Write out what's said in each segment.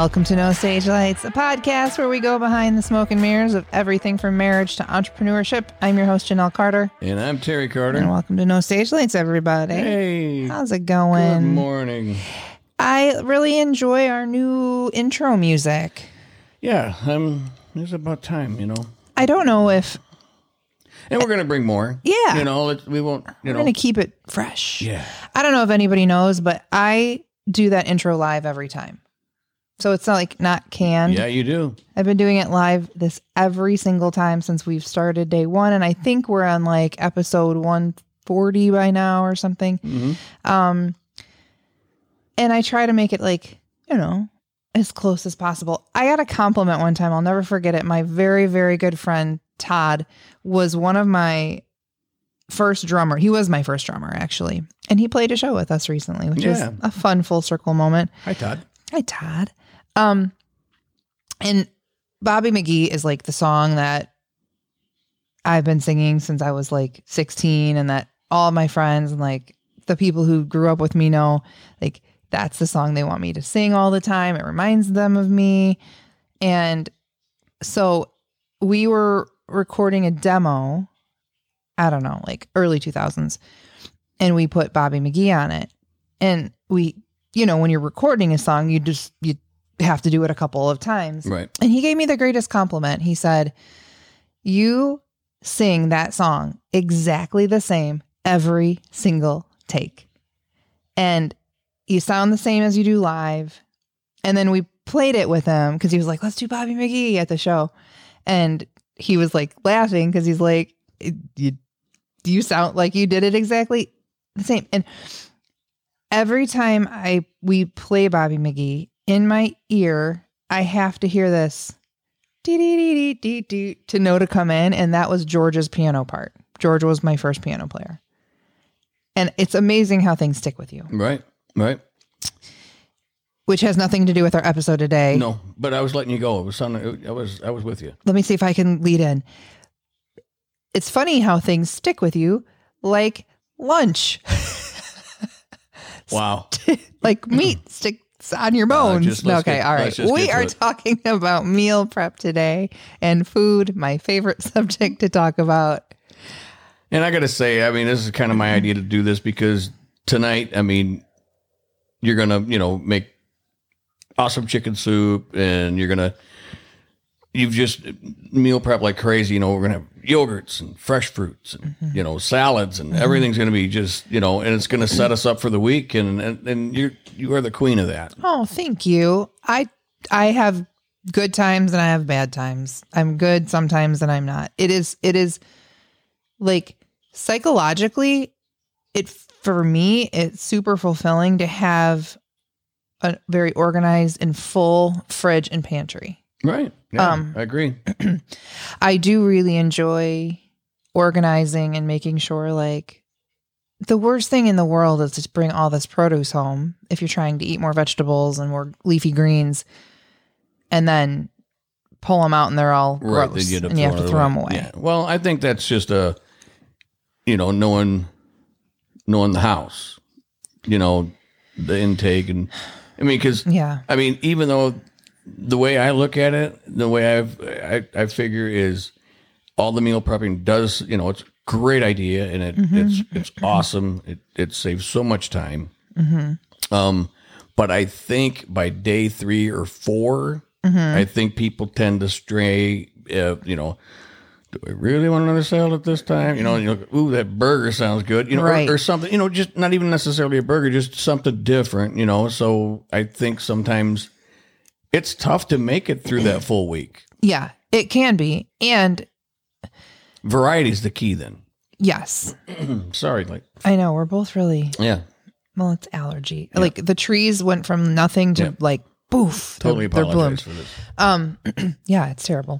Welcome to No Stage Lights, a podcast where we go behind the smoke and mirrors of everything from marriage to entrepreneurship. I'm your host, Janelle Carter. And I'm Terry Carter. And welcome to No Stage Lights, everybody. Hey. How's it going? Good morning. I really enjoy our new intro music. Yeah, it's about time, I don't know if... And we're going to bring more. Yeah. We won't, We're going to keep it fresh. Yeah. I don't know if anybody knows, but I do that intro live every time. So it's not like not canned. Yeah, you do. I've been doing it live every single time since we've started day one. And I think we're on like episode 140 by now or something. Mm-hmm. And I try to make it like, as close as possible. I got a compliment one time. I'll never forget it. My very, very good friend, Todd, was one of my first drummer. He was my first drummer, actually. And he played a show with us recently, which was a fun full circle moment. Hi, Todd. Hi, Todd. And Bobby McGee is like the song that I've been singing since I was like 16, and that all of my friends and like the people who grew up with me know, like, that's the song they want me to sing all the time. It reminds them of me. And so we were recording a demo, I don't know, like early 2000s, and we put Bobby McGee on it. And we, when you're recording a song, you have to do it a couple of times. Right. And he gave me the greatest compliment. He said, "You sing that song exactly the same every single take. And you sound the same as you do live." And then we played it with him because he was like, "Let's do Bobby McGee at the show." And he was like laughing because he's like, you sound like you did it exactly the same. And every time we play Bobby McGee, in my ear, I have to hear this dee-dee-dee-dee-dee-dee to know to come in. And that was George's piano part. George was my first piano player. And it's amazing how things stick with you. Right. Which has nothing to do with our episode today. No, but I was letting you go. It was I was with you. Let me see if I can lead in. It's funny how things stick with you, like lunch. Wow. Like meat sticks on your bones. All right. We are talking about meal prep today and food, my favorite subject to talk about. And I got to say, this is kind of my idea to do this because tonight, you're going to, make awesome chicken soup, and you've just meal prep like crazy. We're going to have yogurts and fresh fruits and, salads, and everything's going to be just, and it's going to set us up for the week. And you are the queen of that. Oh, thank you. I have good times and I have bad times. I'm good sometimes and I'm not. It is like psychologically, for me, it's super fulfilling to have a very organized and full fridge and pantry. Right. Yeah, I agree. I do really enjoy organizing and making sure, like, the worst thing in the world is to bring all this produce home if you're trying to eat more vegetables and more leafy greens, and then pull them out and they're all gross and you have to throw them away. Yeah. Well, I think that's just knowing the house, the intake, and even though the way I look at it, the way I figure is all the meal prepping does, it's a great idea, and it's awesome. It saves so much time. But I think by day 3 or 4, I think people tend to stray, do I really want another salad at this time? And you're like, ooh, that burger sounds good, right. or something, just not even necessarily a burger, just something different, So I think sometimes it's tough to make it through that full week. Yeah, it can be. And variety is the key then. Yes. Sorry. I know, we're both really, well, it's allergy. Yeah. Like the trees went from nothing to like, poof. Totally apologize for this. Yeah, it's terrible.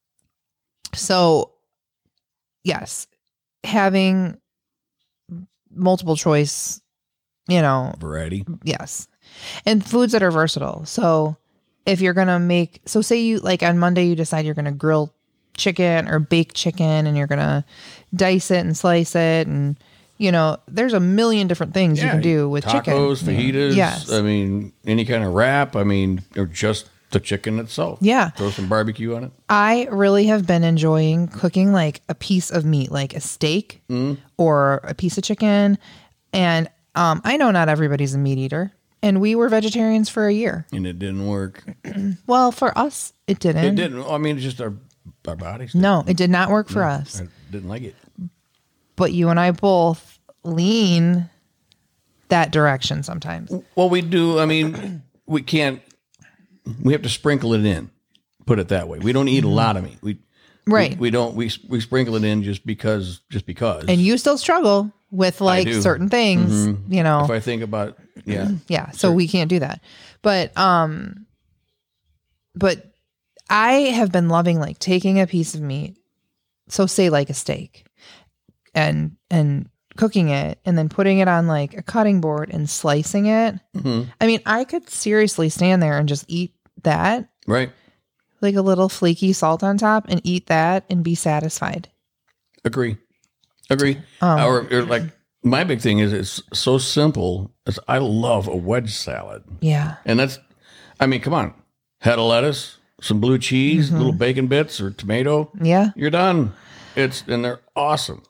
So, yes, having multiple choice, variety. Yes. And foods that are versatile. So if you're going to say you like on Monday, you decide you're going to grill chicken or bake chicken, and you're going to dice it and slice it and You know, there's a million different things you can do with chicken. Tacos, fajitas. Yes. I mean, any kind of wrap. I mean, or just the chicken itself. Yeah. Throw some barbecue on it. I really have been enjoying cooking like a piece of meat, like a steak or a piece of chicken. And I know not everybody's a meat eater. And we were vegetarians for a year. And it didn't work. Well, for us, it didn't. It didn't. I mean, it's just our bodies. No, it did not work for us. I didn't like it. But you and I both lean that direction sometimes. Well, we do. I mean, we can't. We have to sprinkle it in. Put it that way. We don't eat a lot of meat. We don't. We sprinkle it in just because. And you still struggle with like certain things, you know. If I think about yeah. So we can't do that. But I have been loving like taking a piece of meat. So say like a steak. And cooking it and then putting it on like a cutting board and slicing it. I mean, I could seriously stand there and just eat that. Right. Like a little flaky salt on top and eat that and be satisfied. Agree. Or like my big thing is it's so simple as I love a wedge salad. Yeah. And that's, I mean, come on. Head of lettuce, some blue cheese, little bacon bits or tomato. Yeah. You're done. And they're awesome.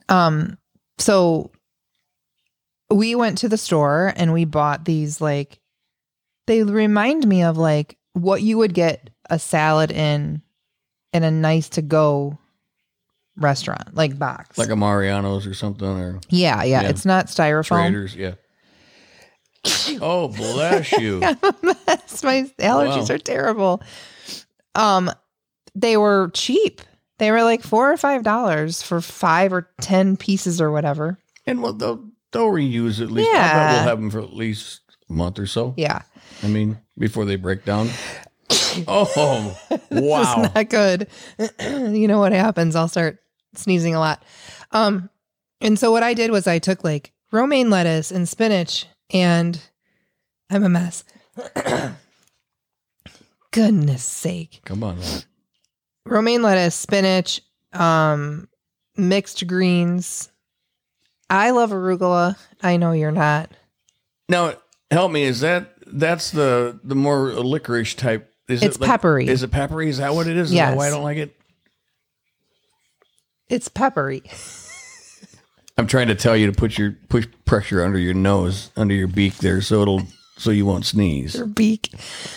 So we went to the store and we bought these, like, they remind me of like what you would get a salad in a nice to go restaurant, like box. Like a Mariano's or something, or yeah. It's not styrofoam. Traders, yeah. Oh, bless you. My allergies are terrible. They were cheap. They were like $4 or $5 for 5 or 10 pieces or whatever. And well, they'll reuse at least. I bet we'll have them for at least a month or so. Yeah. I mean, before they break down. Oh, wow. This is not good. You know what happens? I'll start sneezing a lot. And so what I did was I took like romaine lettuce and spinach, and I'm a mess. Goodness sake. Come on, man. Romaine lettuce, spinach, mixed greens. I love arugula. I know you're not. Now, help me. That's the more licorice type? It's peppery. Is it peppery? Is that what it is? Yes. Is that why I don't like it? It's peppery. I'm trying to tell you to push pressure under your nose, under your beak there, so you won't sneeze. Your beak.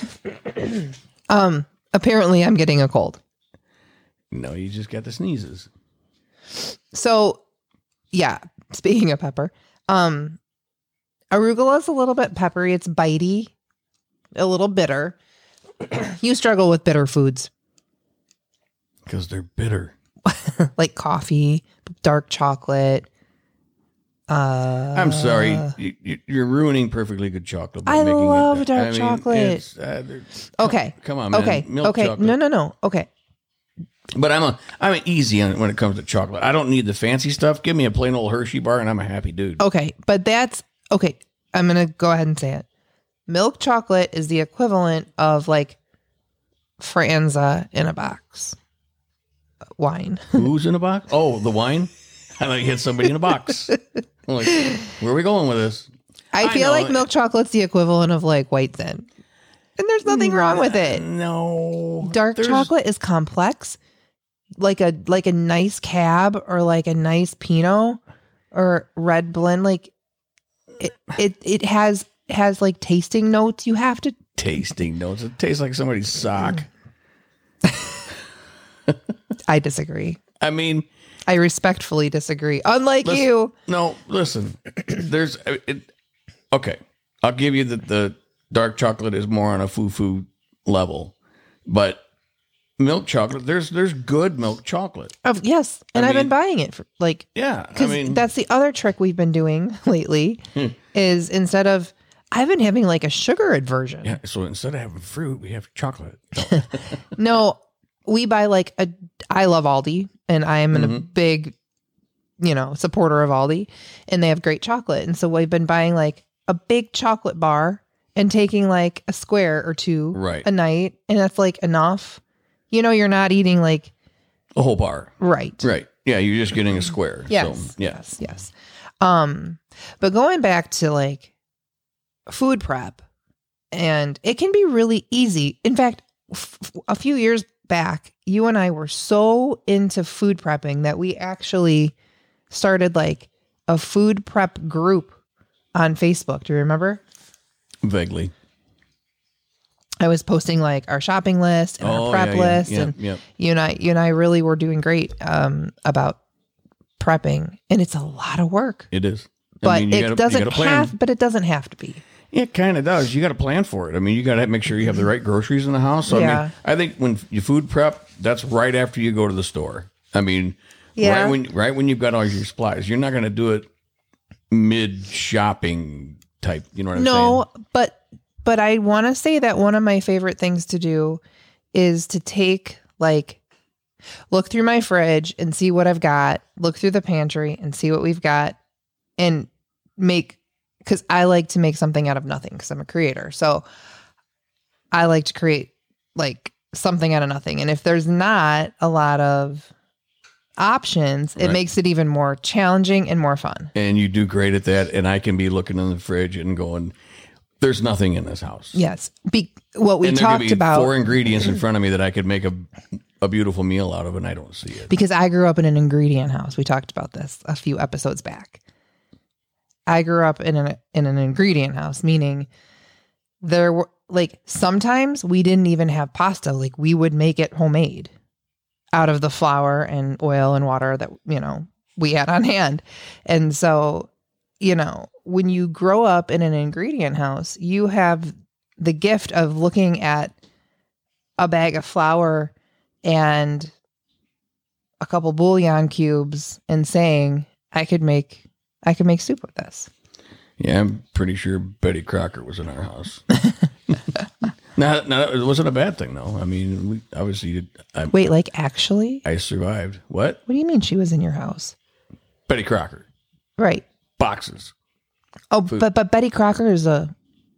Apparently I'm getting a cold. No, you just got the sneezes. So, yeah, speaking of pepper, arugula is a little bit peppery. It's bitey, a little bitter. You struggle with bitter foods. Because they're bitter. Like coffee, dark chocolate. I'm sorry. You're ruining perfectly good chocolate. I love dark chocolate. Okay. Come on, man. Okay. Milk okay. chocolate. No. Okay. But I'm easy on it when it comes to chocolate. I don't need the fancy stuff. Give me a plain old Hershey bar and I'm a happy dude. Okay. But that's okay. I'm going to go ahead and say it. Milk chocolate is the equivalent of like Franza in a box. Wine. Who's in a box? Oh, the wine? I thought you had somebody in a box. I'm like, where are we going with this? I feel like milk chocolate's the equivalent of like White Thin. And there's nothing wrong with it. No. Dark chocolate is complex. Like a nice cab or like a nice Pinot or red blend. Like it has like tasting notes. You have to tasting notes. It tastes like somebody's sock. I disagree. I mean, I respectfully disagree. Unlike you. No, listen. Okay. I'll give you the dark chocolate is more on a foo-foo level. But milk chocolate, there's good milk chocolate. Yes. And I've been buying it for like, yeah. Because that's the other trick we've been doing lately is instead of, I've been having like a sugar aversion. Yeah. So instead of having fruit, we have chocolate. No, we buy like I love Aldi and I am a big, supporter of Aldi and they have great chocolate. And so we've been buying like a big chocolate bar and taking like a square or two a night. And that's like enough. You're not eating like a whole bar. Right. Yeah. You're just getting a square. Yes. So, yeah. Yes. But going back to like food prep, and it can be really easy. In fact, a few years back, you and I were so into food prepping that we actually started like a food prep group on Facebook. Do you remember? Vaguely. I was posting like our shopping list and our prep list, and you and I really were doing great about prepping, and it's a lot of work. It is, but it doesn't have to be. It kind of does. You got to plan for it. I mean, you got to make sure you have the right groceries in the house. So, I mean, I think when you food prep, that's right after you go to the store. I mean, right when you've got all your supplies, you're not going to do it mid shopping type. You know what I'm saying? No, but I want to say that one of my favorite things to do is to take look through my fridge and see what I've got, look through the pantry and see what we've got, and because I like to make something out of nothing because I'm a creator. So I like to create like something out of nothing. And if there's not a lot of options, it makes it even more challenging and more fun. And you do great at that. And I can be looking in the fridge and going, there's nothing in this house. Yes. What we talked about. 4 ingredients in front of me that I could make a beautiful meal out of, and I don't see it. Because I grew up in an ingredient house. We talked about this a few episodes back. I grew up in an ingredient house, meaning there were sometimes we didn't even have pasta. Like we would make it homemade out of the flour and oil and water that, we had on hand. And so, when you grow up in an ingredient house, you have the gift of looking at a bag of flour and a couple bouillon cubes and saying, I could make soup with this. Yeah, I'm pretty sure Betty Crocker was in our house. No, it wasn't a bad thing, though. I mean, we obviously... Wait, actually? I survived. What? What do you mean she was in your house? Betty Crocker. Right. Boxes. Oh, but Betty Crocker is a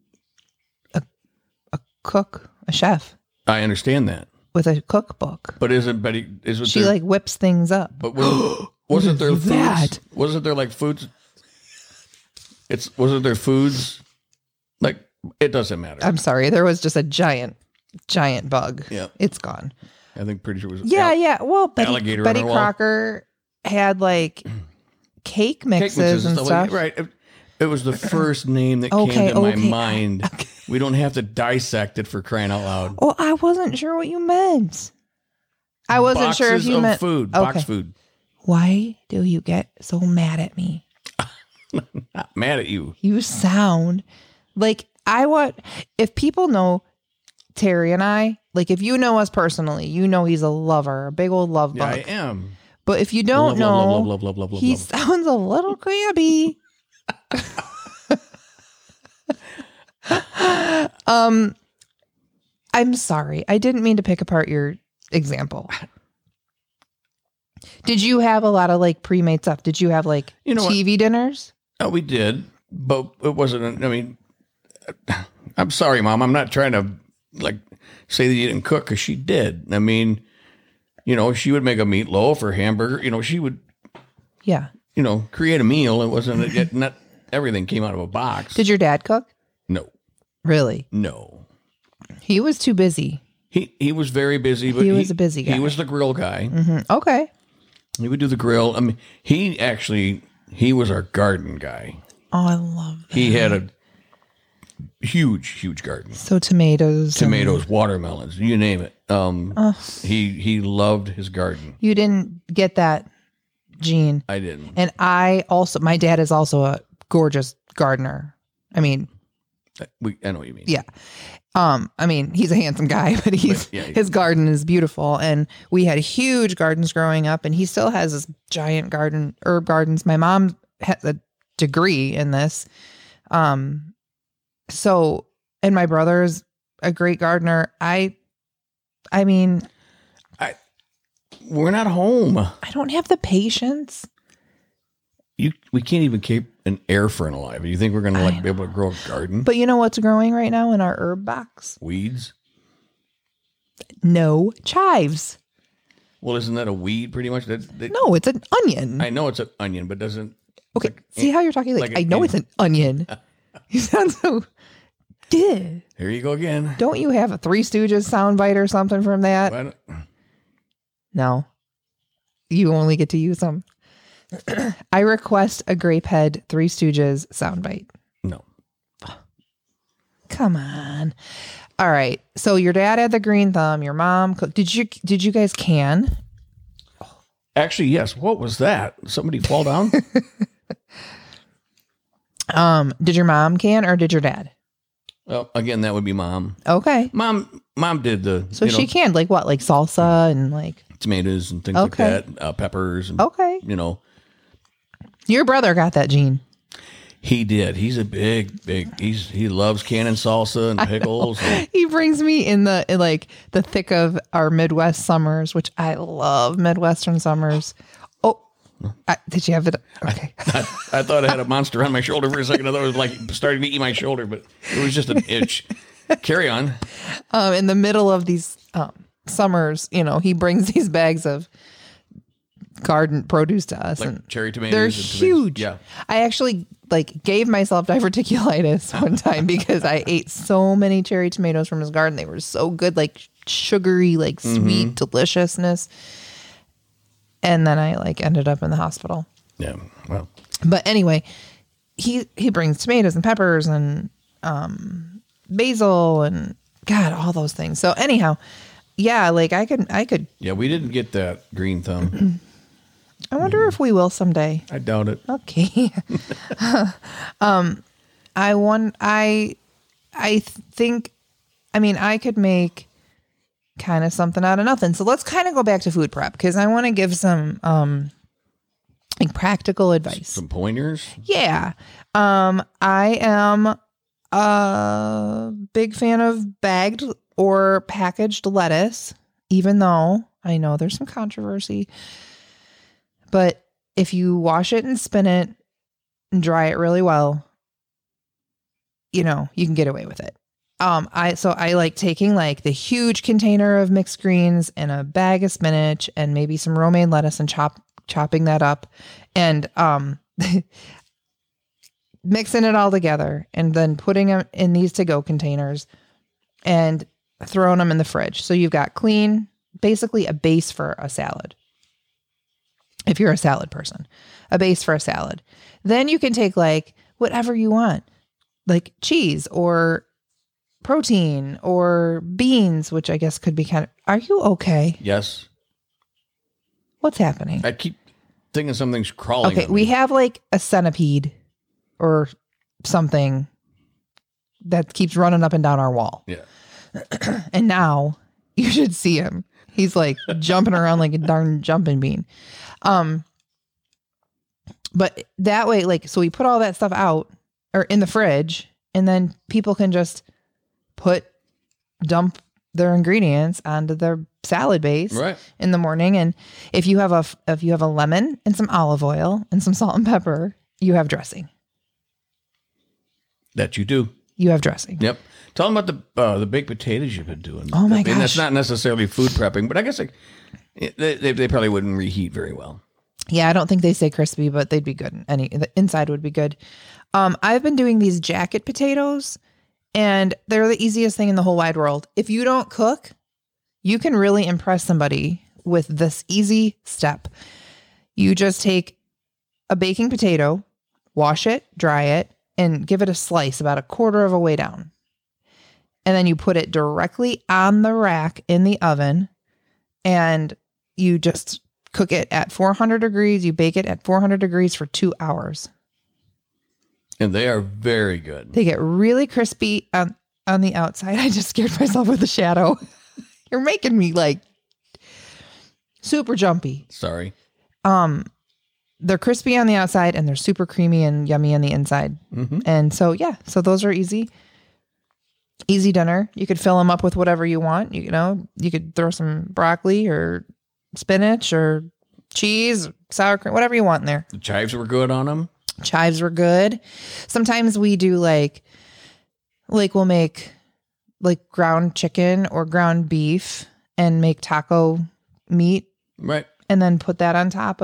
cook, a chef. I understand that. With a cookbook. But isn't Betty... She whips things up. But wasn't there foods? Wasn't there foods? Wasn't there foods? It doesn't matter. I'm sorry. There was just a giant bug. Yeah. It's gone. I think pretty sure it was. Yeah. Well, Betty Crocker had cake mixes and stuff. Right. It was the first name that came to my mind. Okay. We don't have to dissect it for crying out loud. Oh, I wasn't sure what you meant. I wasn't sure if you meant food. Okay. Box food. Why do you get so mad at me? Not mad at you. You sound like if people know Terry and I, if you know us personally, he's a lover, a big old love bug. Yeah, I am. But if you don't love, he sounds a little crabby. I'm sorry. I didn't mean to pick apart your example. Did you have a lot of pre-made stuff? Did you have TV dinners? Oh, we did, but it wasn't. I mean, I'm sorry, Mom. I'm not trying to say that you didn't cook, because she did. I mean, she would make a meatloaf or hamburger. She would, create a meal. It wasn't not everything came out of a box. Did your dad cook? No. Really? No. He was too busy. He was very busy, but he was a busy guy. He was the grill guy. Mm-hmm. Okay. He would do the grill. I mean, he was our garden guy. Oh, I love that. He had a huge garden. So tomatoes, watermelons, you name it. He loved his garden. You didn't get that gene. I didn't. And my dad is also a gorgeous gardener. I mean, I know what you mean. Yeah. I mean, he's a handsome guy, but his garden is beautiful. And we had huge gardens growing up, and he still has this giant garden, herb gardens. My mom has a degree in this. So, and my brother's a great gardener. We're not home. I don't have the patience. We can't even keep an air fern alive. You think we're going to be able to grow a garden? But you know what's growing right now in our herb box? Weeds? No, chives. Well, isn't that a weed pretty much? No, it's an onion. I know it's an onion, but doesn't... Okay. See how you're talking? Like I know it's an onion. You sound so... Yeah. Here you go again. Don't you have a Three Stooges soundbite or something from that? No. You only get to use them. I request a Grapehead Three Stooges soundbite. No. Come on. All right. So your dad had the green thumb. Your mom cooked. Did you guys can? Actually, yes. What was that? Somebody fall down? Did your mom can or did your dad? Well, again, that would be mom. Okay. Mom did the. So she canned like what? Like salsa and like tomatoes and things like that. Peppers. And, okay. Your brother got that gene. He did. He's a big. He loves canning salsa and pickles. He brings me in the thick of our Midwest summers, which I love Midwestern summers. Oh, did you have it? Okay. I thought I had a monster on my shoulder for a second. I thought it was like starting to eat my shoulder, but it was just an itch. Carry on. In the middle of these summers, he brings these bags of garden produce to us, like and cherry tomatoes. They're huge. Yeah. I actually gave myself diverticulitis one time because I ate so many cherry tomatoes from his garden. They were so good, like sugary, like sweet deliciousness. And then I ended up in the hospital. Yeah. Well. But anyway, he brings tomatoes and peppers and basil and God, all those things. So anyhow, yeah, I could. Yeah, we didn't get that green thumb. I wonder if we will someday. I doubt it. Okay. I could make kind of something out of nothing. So let's kind of go back to food prep because I want to give some practical advice. Some pointers? Yeah. I am a big fan of bagged or packaged lettuce, even though I know there's some controversy. But if you wash it and spin it and dry it really well, you can get away with it. I like taking the huge container of mixed greens and a bag of spinach and maybe some romaine lettuce and chopping that up and mixing it all together and then putting them in these to-go containers and throwing them in the fridge. So you've got clean, basically a base for a salad. If you're a salad person, a base for a salad. Then you can take whatever you want, like cheese or protein or beans, which I guess could be are you okay? Yes. What's happening? I keep thinking something's crawling. Okay, we have a centipede or something that keeps running up and down our wall. Yeah. And now you should see him. He's jumping around like a darn jumping bean. But that way, so we put all that stuff out or in the fridge and then people can just dump their ingredients onto their salad base in the morning. And if you have a lemon and some olive oil and some salt and pepper, you have dressing. That you do. You have dressing. Yep. Tell them about the baked potatoes you've been doing. Oh my gosh. And that's not necessarily food prepping, but I guess they probably wouldn't reheat very well. Yeah, I don't think they stay crispy, but they'd be good. The inside would be good. I've been doing these jacket potatoes, and they're the easiest thing in the whole wide world. If you don't cook, you can really impress somebody with this easy step. You just take a baking potato, wash it, dry it, and give it a slice about a quarter of a way down. And then you put it directly on the rack in the oven, and you just cook it at 400 degrees. You bake it at 400 degrees for 2 hours. And they are very good. They get really crispy on the outside. I just scared myself with the shadow. You're making me super jumpy. Sorry. They're crispy on the outside and they're super creamy and yummy on the inside. Mm-hmm. And so those are easy dinner. You could fill them up with whatever you want. You could throw some broccoli or spinach or cheese, sour cream, whatever you want in there. The chives were good on them. Chives were good. Sometimes we do we'll make ground chicken or ground beef and make taco meat. Right. And then put that on top of the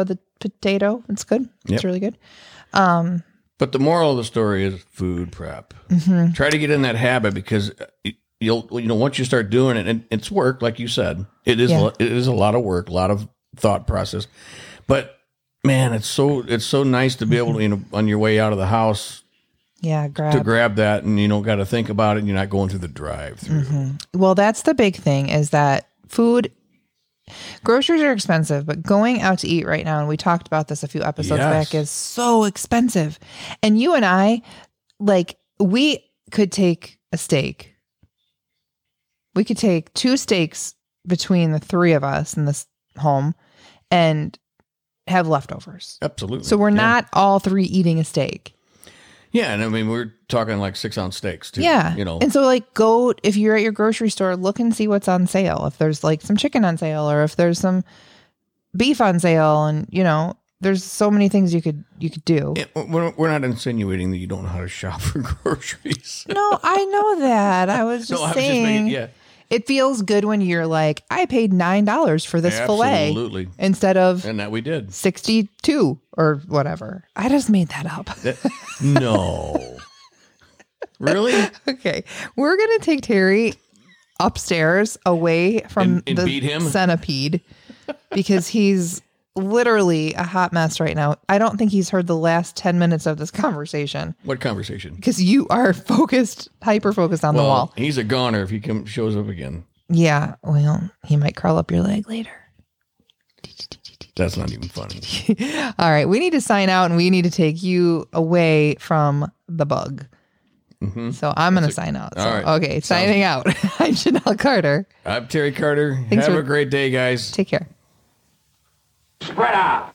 potato. It's good. It's really good. But the moral of the story is food prep. Mm-hmm. Try to get in that habit because you'll once you start doing it, and it's work, like you said, it is a lot of work, a lot of thought process. But man, it's so nice to be able to, on your way out of the house, grab that, and got to think about it. And you're not going through the drive-through. Mm-hmm. Well, that's the big thing is that groceries are expensive, but going out to eat right now, and we talked about this a few episodes back, is so expensive. And you and I, we could take a steak. We could take 2 steaks between the 3 of us in this home and have leftovers. Absolutely. So we're not all 3 eating a steak. Yeah, and I mean, we're talking 6-ounce steaks too. Yeah. And so go, if you're at your grocery store, look and see what's on sale. If there's some chicken on sale or if there's some beef on sale, and there's so many things you could do. Yeah, we're not insinuating that you don't know how to shop for groceries. No, I know that. I was just saying. It feels good when you're like, I paid $9 for this filet instead of and that we did 62 or whatever. I just made that up. No, really? Okay, we're gonna take Terry upstairs away from and the beat him? Centipede because he's literally a hot mess right now. I don't think he's heard the last 10 minutes of this conversation. What conversation? Because you are hyper focused on the wall. He's a goner if he shows up again. Yeah, well, he might crawl up your leg later. That's not even funny. All right, we need to sign out and we need to take you away from the bug. Mm-hmm. So I'm going to sign out. So, all right. Okay, signing out. I'm Janelle Carter. I'm Terry Carter. Have a great day, guys. Take care. Spread out.